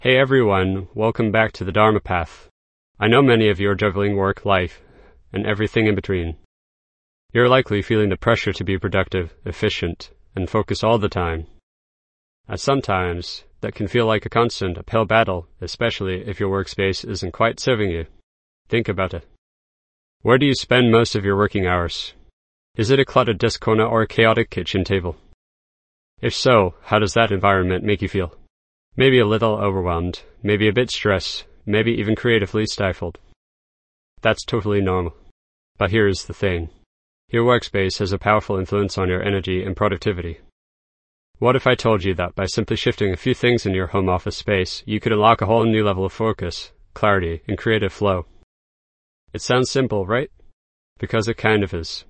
Hey everyone, welcome back to the Dharma Path. I know many of you are juggling work, life, and everything in between. You're likely feeling the pressure to be productive, efficient, and focus all the time. And sometimes, that can feel like a constant uphill battle, especially if your workspace isn't quite serving you. Think about it. Where do you spend most of your working hours? Is it a cluttered desk corner or a chaotic kitchen table? If so, how does that environment make you feel? Maybe a little overwhelmed, maybe a bit stressed, maybe even creatively stifled. That's totally normal. But here's the thing. Your workspace has a powerful influence on your energy and productivity. What if I told you that by simply shifting a few things in your home office space, you could unlock a whole new level of focus, clarity, and creative flow? It sounds simple, right? Because it kind of is.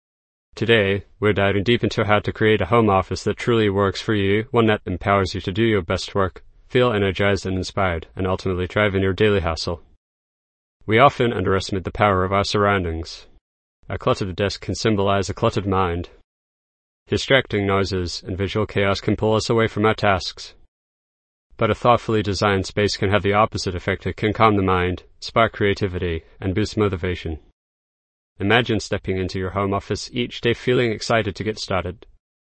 Today, we're diving deep into how to create a home office that truly works for you, one that empowers you to do your best work, feel energized and inspired, and ultimately thrive in your daily hustle. We often underestimate the power of our surroundings. A cluttered desk can symbolize a cluttered mind. Distracting noises and visual chaos can pull us away from our tasks. But a thoughtfully designed space can have the opposite effect. It can calm the mind, spark creativity, and boost motivation. Imagine stepping into your home office each day feeling excited to get started.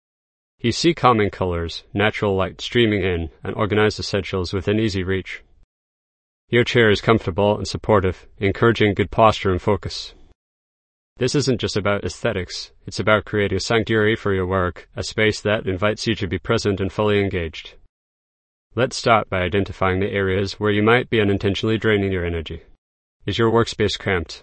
You see calming colors, natural light streaming in, and organized essentials within easy reach. Your chair is comfortable and supportive, encouraging good posture and focus. This isn't just about aesthetics, it's about creating a sanctuary for your work, a space that invites you to be present and fully engaged. Let's start by identifying the areas where you might be unintentionally draining your energy. Is your workspace cramped?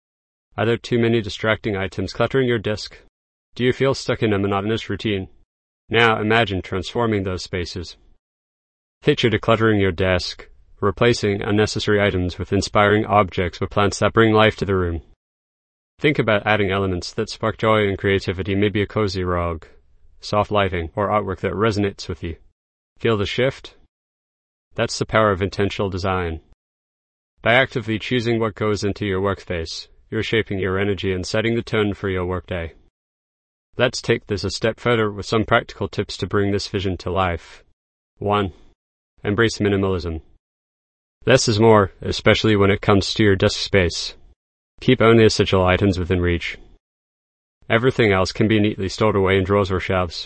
Are there too many distracting items cluttering your desk? Do you feel stuck in a monotonous routine? Now imagine transforming those spaces. Picture decluttering your desk, replacing unnecessary items with inspiring objects or plants that bring life to the room. Think about adding elements that spark joy and creativity, maybe a cozy rug, soft lighting, or artwork that resonates with you. Feel the shift? That's the power of intentional design. By actively choosing what goes into your workspace, you're shaping your energy and setting the tone for your workday. Let's take this a step further with some practical tips to bring this vision to life. 1. Embrace minimalism. Less is more, especially when it comes to your desk space. Keep only essential items within reach. Everything else can be neatly stored away in drawers or shelves.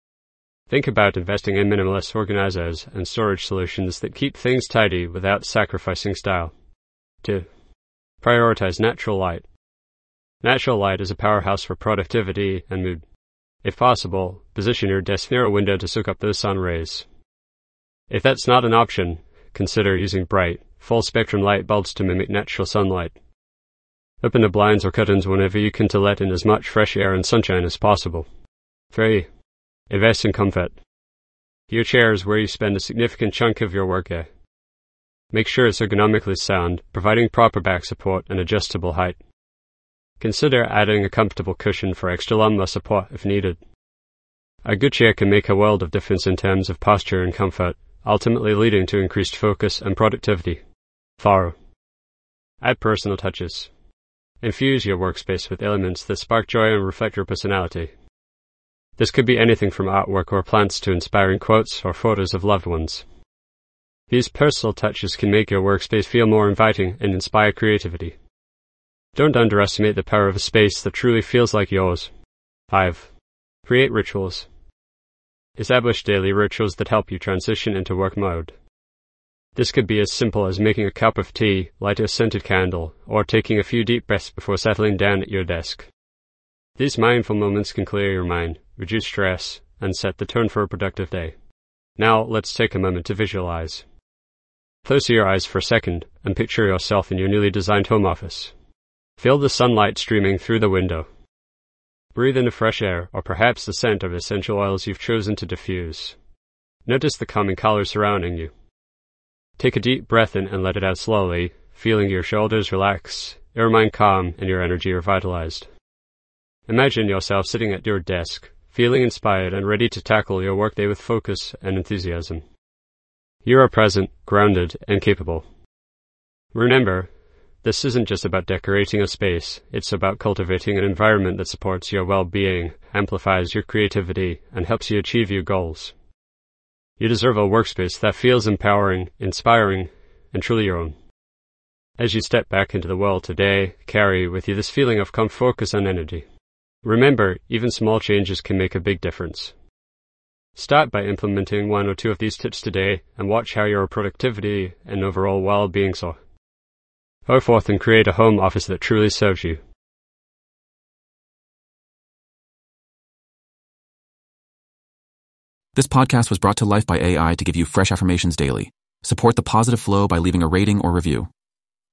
Think about investing in minimalist organizers and storage solutions that keep things tidy without sacrificing style. 2. Prioritize natural light. Natural light is a powerhouse for productivity and mood. If possible, position your desk near a window to soak up those sun rays. If that's not an option, consider using bright, full-spectrum light bulbs to mimic natural sunlight. Open the blinds or curtains whenever you can to let in as much fresh air and sunshine as possible. 3. Invest in comfort. Your chair is where you spend a significant chunk of your workday. Make sure it's ergonomically sound, providing proper back support and adjustable height. Consider adding a comfortable cushion for extra lumbar support if needed. A good chair can make a world of difference in terms of posture and comfort, ultimately leading to increased focus and productivity. 4. Add personal touches. Infuse your workspace with elements that spark joy and reflect your personality. This could be anything from artwork or plants to inspiring quotes or photos of loved ones. These personal touches can make your workspace feel more inviting and inspire creativity. Don't underestimate the power of a space that truly feels like yours. 5. Create rituals. Establish daily rituals that help you transition into work mode. This could be as simple as making a cup of tea, light a scented candle, or taking a few deep breaths before settling down at your desk. These mindful moments can clear your mind, reduce stress, and set the tone for a productive day. Now, let's take a moment to visualize. Close your eyes for a second and picture yourself in your newly designed home office. Feel the sunlight streaming through the window. Breathe in the fresh air, or perhaps the scent of essential oils you've chosen to diffuse. Notice the calming colors surrounding you. Take a deep breath in and let it out slowly, feeling your shoulders relax, your mind calm, and your energy revitalized. Imagine yourself sitting at your desk, feeling inspired and ready to tackle your workday with focus and enthusiasm. You are present, grounded, and capable. Remember, this isn't just about decorating a space, it's about cultivating an environment that supports your well-being, amplifies your creativity, and helps you achieve your goals. You deserve a workspace that feels empowering, inspiring, and truly your own. As you step back into the world today, carry with you this feeling of calm focus and energy. Remember, even small changes can make a big difference. Start by implementing 1 or 2 of these tips today and watch how your productivity and overall well-being soar. Go forth and create a home office that truly serves you. This podcast was brought to life by AI to give you fresh affirmations daily. Support the positive flow by leaving a rating or review.